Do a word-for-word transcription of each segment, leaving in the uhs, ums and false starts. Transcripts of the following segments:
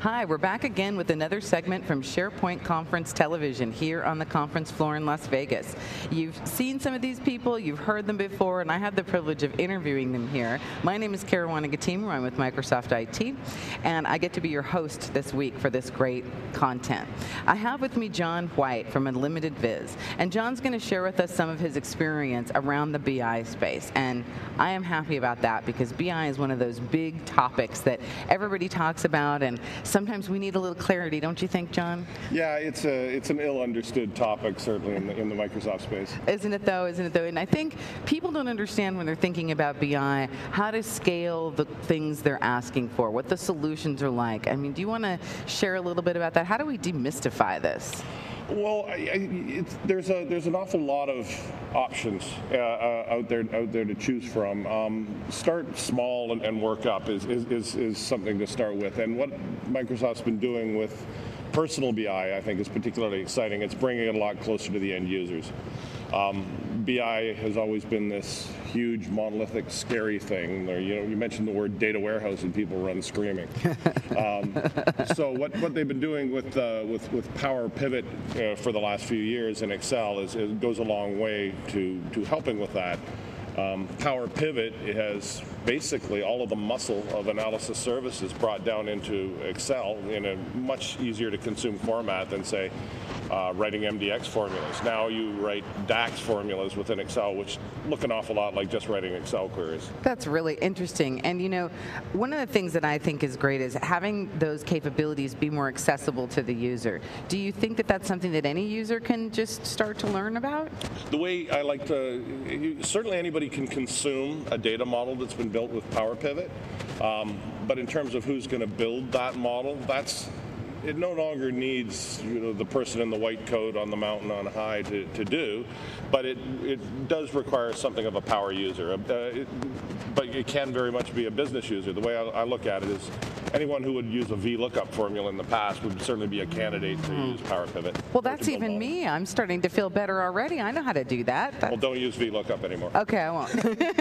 Hi, we're back again with another segment from SharePoint Conference Television here on the conference floor in Las Vegas. You've seen some of these people, you've heard them before, and I had the privilege of interviewing them here. My name is Caruana Gatimu, I'm with Microsoft I T, and I get to be your host this week for this great content. I have with me John White from Unlimited Viz, and John's going to share with us some of his experience around the B I space, and I am happy about that because B I is one of those big topics that everybody talks about, and sometimes we need a little clarity, don't you think, John? Yeah, it's a it's an ill-understood topic, certainly in the in the Microsoft space. Isn't it though? Isn't it though? And I think people don't understand when they're thinking about B I how to scale the things they're asking for, what the solutions are like. I mean, do you want to share a little bit about that? How do we demystify this? Well, I, I, it's, there's a there's an awful lot of options uh, uh, out there out there to choose from. Um, start small and, and work up is, is, is, is something to start with. And what Microsoft's been doing with personal B I, I think, is particularly exciting. It's bringing it a lot closer to the end users. Um, B I has always been this huge, monolithic, scary thing. There, you know, you mentioned the word data warehouse, and people run screaming. um, so what, what they've been doing with uh, with with Power Pivot uh, for the last few years in Excel is it goes a long way to to helping with that. Um, Power Pivot has basically all of the muscle of analysis services brought down into Excel in a much easier to consume format than, say, uh, writing M D X formulas. Now you write DAX formulas within Excel, which look an awful lot like just writing Excel queries. That's really interesting. And you know, one of the things that I think is great is having those capabilities be more accessible to the user. Do you think that that's something that any user can just start to learn about? The way I like to, certainly anybody can consume a data model that's been built with Power Pivot, um, but in terms of who's going to build that model, that's it no longer needs you know the person in the white coat on the mountain on high to, to do, but it it does require something of a power user. Uh, it, but it can very much be a business user. The way I, I look at it is anyone who would use a VLOOKUP formula in the past would certainly be a candidate to use Power Pivot. Well, that's even models. me. I'm starting to feel better already. I know how to do that. Well, don't use VLOOKUP anymore. Okay, I won't.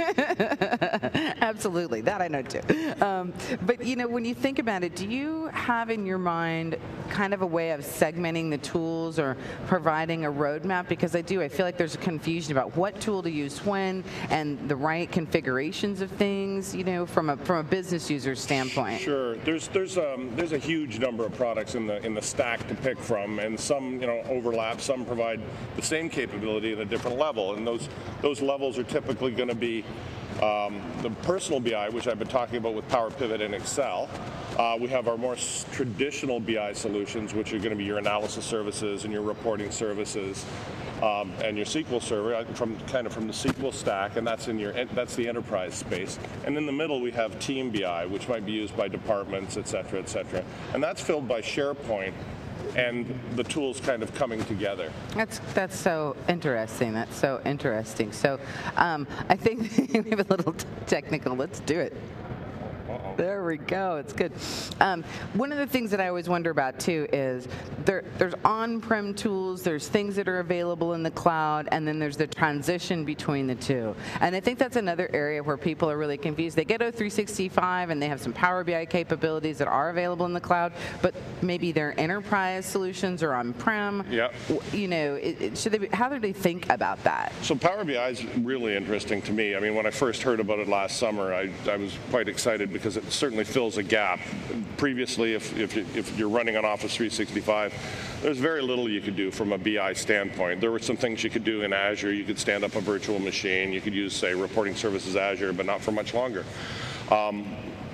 Absolutely. That I know too. Um, but, you know, when you think about it, do you have in your mind kind of a way of segmenting the tools or providing a roadmap? Because I do. I feel like there's a confusion about what tool to use when and the right configurations of things, you know, from a from a business user standpoint. Sure. There's there's um there's a huge number of products in the in the stack to pick from, and some you know overlap. Some provide the same capability at a different level, and those those levels are typically going to be um, the personal B I, which I've been talking about with Power Pivot and Excel. Uh, we have our more traditional B I solutions, which are going to be your analysis services and your reporting services, um, and your S Q L Server, from kind of from the S Q L stack, and that's in your that's the enterprise space. And in the middle, we have Team B I, which might be used by departments, et cetera, et cetera. And that's filled by SharePoint and the tools kind of coming together. That's that's so interesting. That's so interesting. So um, I think we have a little t- technical. Let's do it. Uh-oh. There we go. It's good. Um, one of the things that I always wonder about, too, is there, there's on-prem tools, there's things that are available in the cloud, and then there's the transition between the two. And I think that's another area where people are really confused. They get O three sixty-five, and they have some Power B I capabilities that are available in the cloud, but maybe their enterprise solutions are on-prem. Yep. You know, it, it, should they be, how do they think about that? So Power B I is really interesting to me. I mean, when I first heard about it last summer, I, I was quite excited because it certainly fills a gap. Previously, if, if, you, if you're running on Office three sixty-five, there's very little you could do from a B I standpoint. There were some things you could do in Azure. You could stand up a virtual machine. You could use, say, Reporting Services Azure, but not for much longer. Um,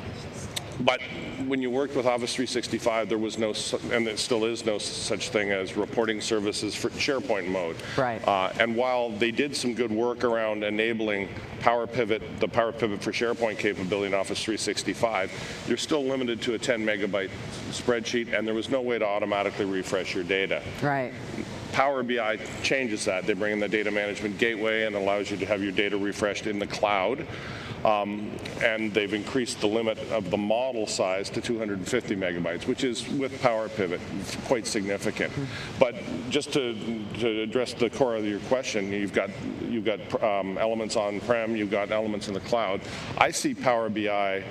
But when you worked with Office three sixty-five, there was no, and there still is no such thing as reporting services for SharePoint mode. Right. Uh, and while they did some good work around enabling Power Pivot, the Power Pivot for SharePoint capability in Office three sixty-five, you're still limited to a ten megabyte spreadsheet, and there was no way to automatically refresh your data. Right. Power B I changes that. They bring in the data management gateway and allows you to have your data refreshed in the cloud. Um, and they've increased the limit of the model size to two hundred fifty megabytes, which is, with Power Pivot, quite significant. But just to, to address the core of your question, you've got you've got um, elements on-prem, you've got elements in the cloud. I see Power B I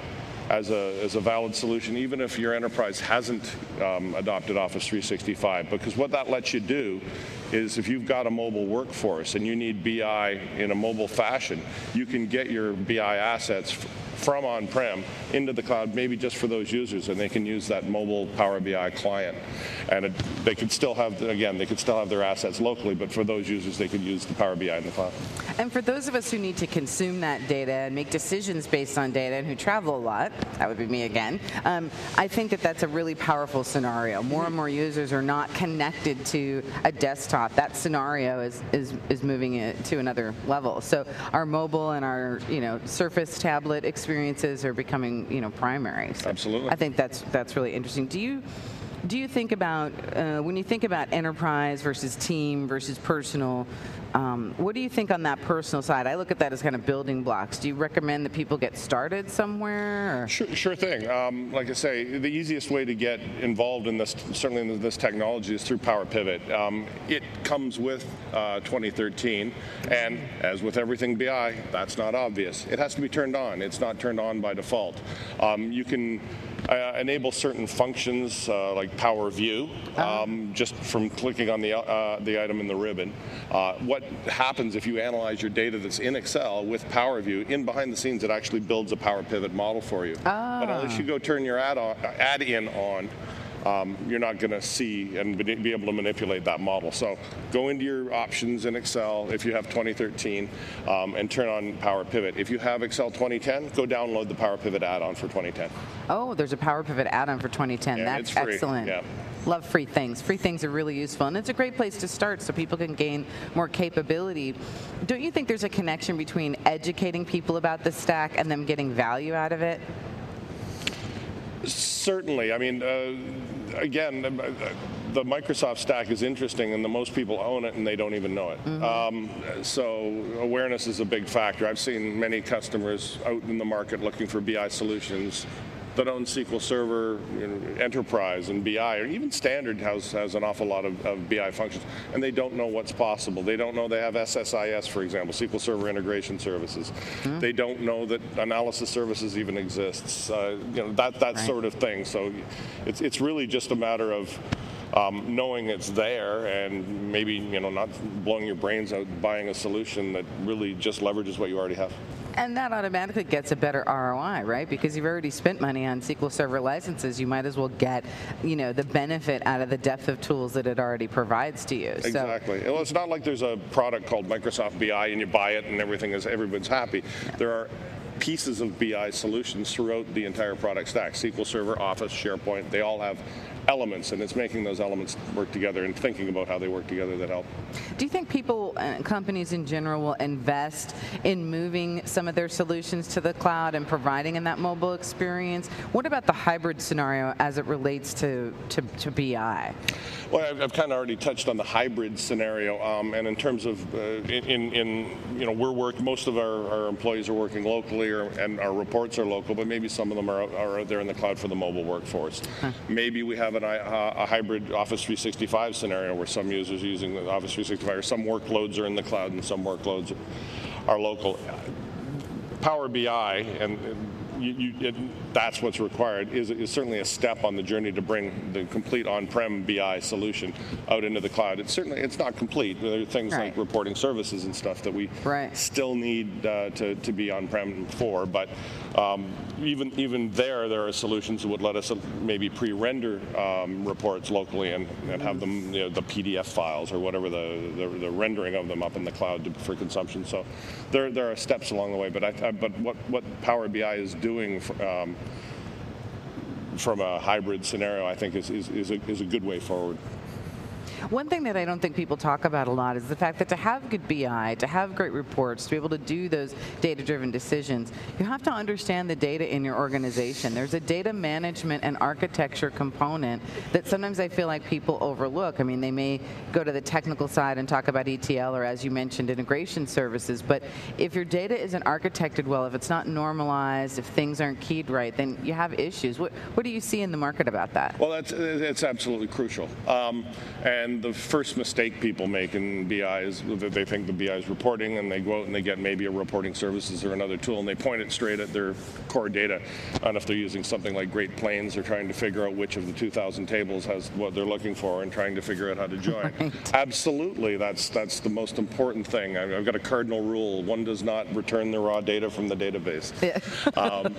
as a, as a valid solution, even if your enterprise hasn't um, adopted Office three sixty-five, because what that lets you do is if you've got a mobile workforce and you need B I in a mobile fashion, you can get your B I assets from on-prem into the cloud, maybe just for those users, and they can use that mobile Power B I client. And it, they could still have, again, they could still have their assets locally, but for those users, they could use the Power B I in the cloud. And for those of us who need to consume that data and make decisions based on data and who travel a lot, that would be me again, um, I think that that's a really powerful scenario. More and more users are not connected to a desktop. That scenario is, is, is moving it to another level. So our mobile and our, you know, Surface tablet experiences are becoming, you know, primary. So Absolutely. I think that's that's really interesting. Do you do you think about uh, when you think about enterprise versus team versus personal? Um, what do you think on that personal side? I look at that as kind of building blocks. Do you recommend that people get started somewhere? Or? Sure, sure thing. Um, like I say, the easiest way to get involved in this, certainly in this technology, is through Power Pivot. Um, it comes with uh, twenty thirteen, and as with everything B I, that's not obvious. It has to be turned on. It's not turned on by default. Um, you can uh, enable certain functions uh, like Power View um, just from clicking on the uh, the item in the ribbon. Uh, what happens if you analyze your data that's in Excel with Power View, in behind the scenes it actually builds a Power Pivot model for you. Ah. But unless you go turn your add, on, add in on, um, you're not going to see and be able to manipulate that model. So go into your options in Excel if you have twenty thirteen um, and turn on Power Pivot. If you have Excel twenty ten, go download the Power Pivot add-on for twenty ten. Oh, there's a Power Pivot add-on for twenty ten. Yeah, That's it's free. excellent. Yeah. Love free things. Free things are really useful, and it's a great place to start so people can gain more capability. Don't you think there's a connection between educating people about the stack and them getting value out of it? Certainly. I mean, uh, again, the Microsoft stack is interesting, and the most people own it, and they don't even know it. Mm-hmm. um, so awareness is a big factor. I've seen many customers out in the market looking for B I solutions that own S Q L Server, you know, Enterprise, and B I, or even Standard has, has an awful lot of, of B I functions, and they don't know what's possible. They don't know they have S S I S, for example, S Q L Server Integration Services. Mm-hmm. They don't know that analysis services even exists. Uh, you know, that, that right. sort of thing. So it's, it's really just a matter of Um, knowing it's there and maybe, you know, not blowing your brains out buying a solution that really just leverages what you already have. And that automatically gets a better R O I, right? Because you've already spent money on S Q L Server licenses. You might as well get, you know, the benefit out of the depth of tools that it already provides to you. Exactly. So, well, it's not like there's a product called Microsoft B I and you buy it and everything is everyone's happy. Yeah. There are pieces of B I solutions throughout the entire product stack. S Q L Server, Office, SharePoint, they all have elements, and it's making those elements work together and thinking about how they work together that help. Do you think people and companies in general will invest in moving some of their solutions to the cloud and providing in that mobile experience? What about the hybrid scenario as it relates to, to, to B I? Well, I've, I've kind of already touched on the hybrid scenario, um, and in terms of, uh, in, in, you know, we're work, most of our, our employees are working locally, or, and our reports are local, but maybe some of them are, are out there in the cloud for the mobile workforce. Huh. Maybe we have an, a, a hybrid Office three sixty-five scenario where some users are using the Office three sixty-five, or some workloads are in the cloud and some workloads are local. Power B I, and you, you, it, that's what's required, is, is certainly a step on the journey to bring the complete on-prem B I solution out into the cloud. It's certainly, it's not complete. There are things right. like reporting services and stuff that we right. still need uh, to, to be on-prem for, but um, even even there, there are solutions that would let us maybe pre-render um, reports locally and, and have them, you know, the P D F files or whatever, the, the, the rendering of them up in the cloud to, for consumption. So there, there are steps along the way, but, I, I, but what, what Power B I is doing for, um, from a hybrid scenario, I think is, is, is, a, is a good way forward. One thing that I don't think people talk about a lot is the fact that to have good B I, to have great reports, to be able to do those data-driven decisions, you have to understand the data in your organization. There's a data management and architecture component that sometimes I feel like people overlook. I mean, they may go to the technical side and talk about E T L or, as you mentioned, integration services, but if your data isn't architected well, if it's not normalized, if things aren't keyed right, then you have issues. What, what do you see in the market about that? Well, that's, it's absolutely crucial. Um, and and the first mistake people make in B I is that they think the B I is reporting, and they go out and they get maybe a reporting services or another tool, and they point it straight at their core data. And if they're using something like Great Plains, they're trying to figure out which of the two thousand tables has what they're looking for and trying to figure out how to join. Right. Absolutely, that's that's the most important thing. I've got a cardinal rule. One does not return the raw data from the database. Yeah. um,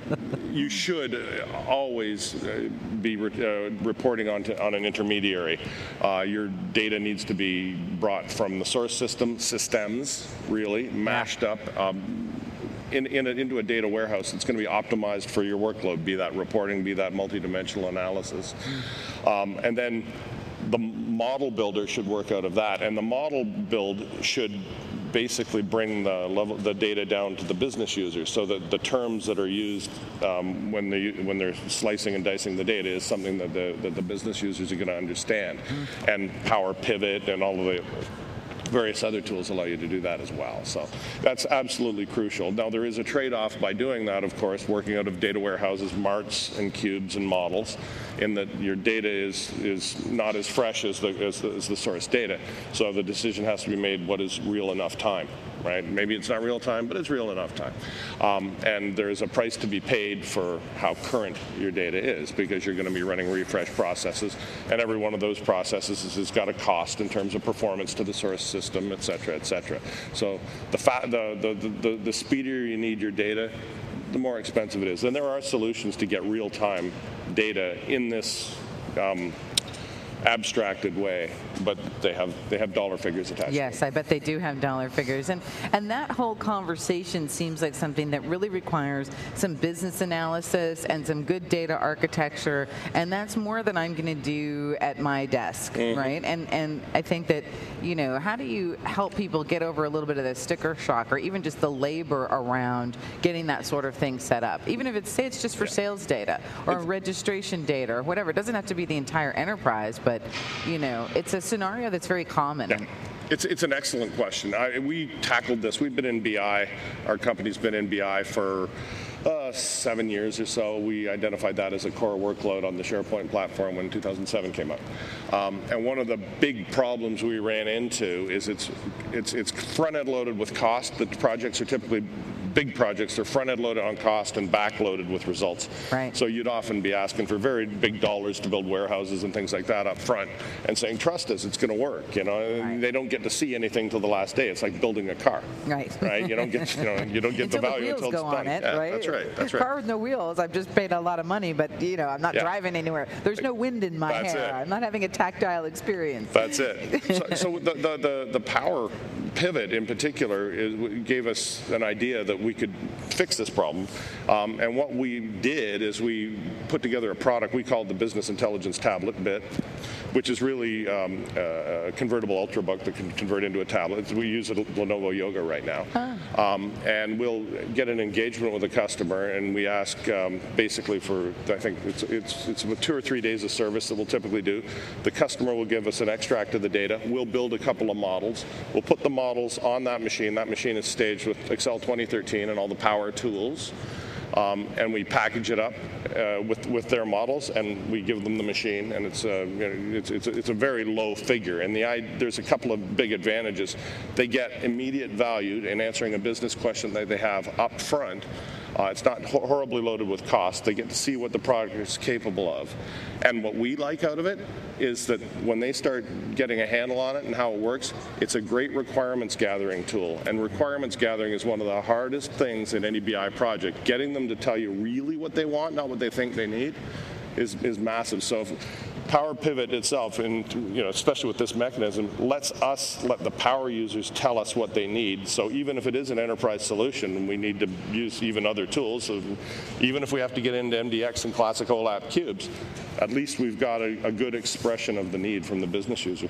you should always uh, be re uh, reporting on, to, on an intermediary. Uh, your data needs to be brought from the source system, systems, really, mashed up um, in, in a, into a data warehouse that's going to be optimized for your workload, be that reporting, be that multidimensional analysis. Um, and then the model builder should work out of that, and the model build should basically bring the level, the data down to the business users, so that the terms that are used um, when they when they're slicing and dicing the data is something that the that the business users are going to understand. Mm-hmm. And Power Pivot and all of the various other tools allow you to do that as well. So that's absolutely crucial. Now, there is a trade-off by doing that, of course, working out of data warehouses, marts and cubes and models, in that your data is is not as fresh as the, as the, as the source data. So the decision has to be made, what is real enough time, right? Maybe it's not real time, but it's real enough time. Um, and there's a price to be paid for how current your data is, because you're going to be running refresh processes, and every one of those processes has got a cost in terms of performance to the source system, et cetera, et cetera. So the, fa the, the, the, the speedier you need your data, the more expensive it is. And there are solutions to get real-time data in this um, abstracted way, but they have they have dollar figures attached. Yes, to I bet they do have dollar figures, and and that whole conversation seems like something that really requires some business analysis and some good data architecture, and that's more than I'm going to do at my desk, mm-hmm. right? And and I think that, you know, how do you help people get over a little bit of the sticker shock, or even just the labor around getting that sort of thing set up, even if it's say it's just for yeah. sales data or it's, registration data or whatever. It doesn't have to be the entire enterprise, but But, you know, it's a scenario that's very common. Yeah. It's, it's an excellent question. I, we tackled this. We've been in B I. Our company's been in B I for uh, seven years or so. We identified that as a core workload on the SharePoint platform when two thousand seven came out. Um, and one of the big problems we ran into is it's, it's, it's front-end loaded with cost. The projects are typically big projects. They're front-end loaded on cost and back-loaded with results. Right. So you'd often be asking for very big dollars to build warehouses and things like that up front, and saying, trust us, it's going to work. You know, right. They don't get to see anything till the last day. It's like building a car. Right. Right. You don't get you know you don't get the value until it's go done. On it, yeah, right? That's right. That's right. Car with no wheels. I've just paid a lot of money, but you know, I'm not yeah. driving anywhere. There's no wind in my that's hair. It. I'm not having a tactile experience. That's it. So, so the, the the the Power Pivot in particular is, gave us an idea that we could fix this problem. Um, and what we did is we put together a product we called the Business Intelligence Tablet Bit, which is really um, a convertible ultrabook that can convert into a tablet. We use it at Lenovo Yoga right now. Huh. Um, and we'll get an engagement with a customer, and we ask um, basically for, I think it's, it's, it's about two or three days of service that we'll typically do. The customer will give us an extract of the data. We'll build a couple of models. We'll put the models on that machine. That machine is staged with Excel twenty thirteen and all the Power tools. Um, and we package it up uh, with with their models, and we give them the machine, and it's a you know, it's it's a, it's a very low figure. And the I, there's a couple of big advantages. They get immediate value in answering a business question that they have up front. Uh, it's not ho horribly loaded with cost. They get to see what the product is capable of. And what we like out of it is that when they start getting a handle on it and how it works, it's a great requirements gathering tool. And requirements gathering is one of the hardest things in any B I project. Getting them to tell you really what they want, not what they think they need, is, is massive. So if Power Pivot itself, and you know, especially with this mechanism, lets us let the power users tell us what they need. So even if it is an enterprise solution, and we need to use even other tools, so even if we have to get into M D X and classic OLAP cubes, at least we've got a, a good expression of the need from the business user.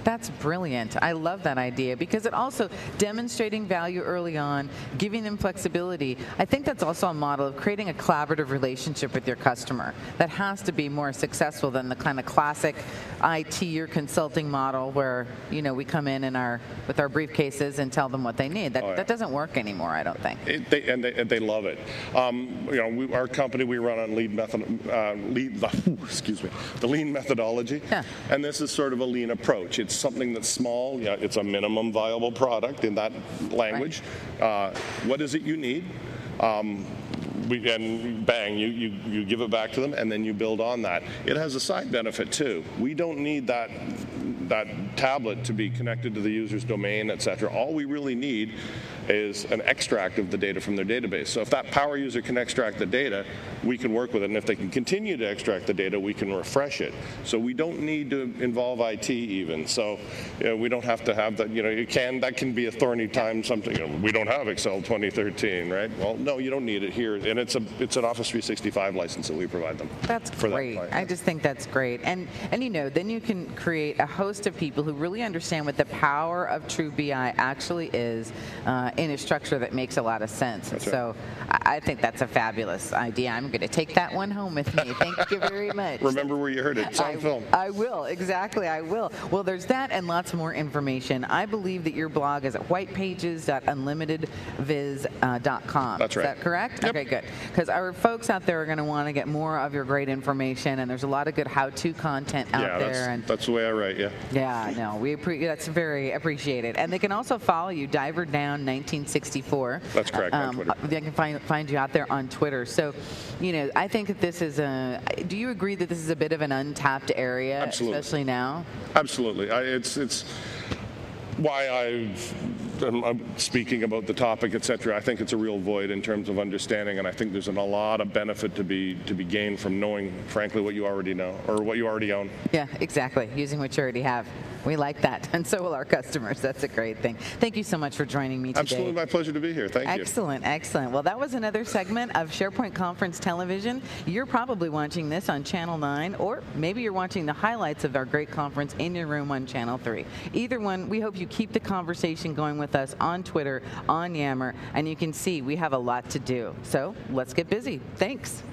That's brilliant. I love that idea because it also demonstrating value early on, giving them flexibility. I think that's also a model of creating a collaborative relationship with your customer that has to be more successful than the kind of classic I T or consulting model where, you know, we come in, in our, with our briefcases and tell them what they need. That, oh, yeah. that doesn't work anymore, I don't think. It, they, and, they, and they love it. Um, you know, we, our company, we run on lead method, uh, lead, the, excuse me, the lean methodology. Yeah. And this is sort of a lean approach. It's something that's small. Yeah, it's a minimum viable product in that language. Right. Uh, what is it you need? Um, we, and bang, you, you, you give it back to them, and then you build on that. It has a side benefit, too. We don't need that, that tablet to be connected to the user's domain, et cetera. All we really need is an extract of the data from their database. So if that power user can extract the data, we can work with it. And if they can continue to extract the data, we can refresh it. So we don't need to involve I T even. So you know, we don't have to have that, you know, you can, that can be a thorny time, something, you know, we don't have Excel twenty thirteen, right? Well, no, you don't need it here. And it's a it's an Office three sixty-five license that we provide them. That's for great. That I just think that's great. And, and you know, then you can create a host of people who really understand what the power of True B I actually is uh, in a structure that makes a lot of sense. That's so right. I, I think that's a fabulous idea. I'm going to take that one home with me. Thank you very much. Remember where you heard it. It's on I, film. I will. Exactly. I will. Well, there's that and lots more information. I believe that your blog is at white pages dot unlimited viz dot com. That's right. Is that correct? Yep. Okay, good. Because our folks out there are going to want to get more of your great information, and there's a lot of good how-to content out yeah, there. That's, and that's the way I write, yeah. Yeah, no, we appre- that's very appreciated. And they can also follow you, Diver Down nineteen sixty-four. That's correct, on Um, Twitter. They can find, find you out there on Twitter. So, you know, I think that this is a, do you agree that this is a bit of an untapped area, Absolutely. especially now? Absolutely. I, it's, it's why I've, I'm, I'm speaking about the topic, et cetera. I think it's a real void in terms of understanding, and I think there's an, a lot of benefit to be to be gained from knowing, frankly, what you already know or what you already own. Yeah, exactly. Using what you already have. We like that, and so will our customers. That's a great thing. Thank you so much for joining me today. Absolutely, my pleasure to be here. Thank you. Excellent, excellent. Well, that was another segment of SharePoint Conference Television. You're probably watching this on Channel nine, or maybe you're watching the highlights of our great conference in your room on Channel three. Either one, we hope you keep the conversation going with us on Twitter, on Yammer, and you can see we have a lot to do. So let's get busy. Thanks.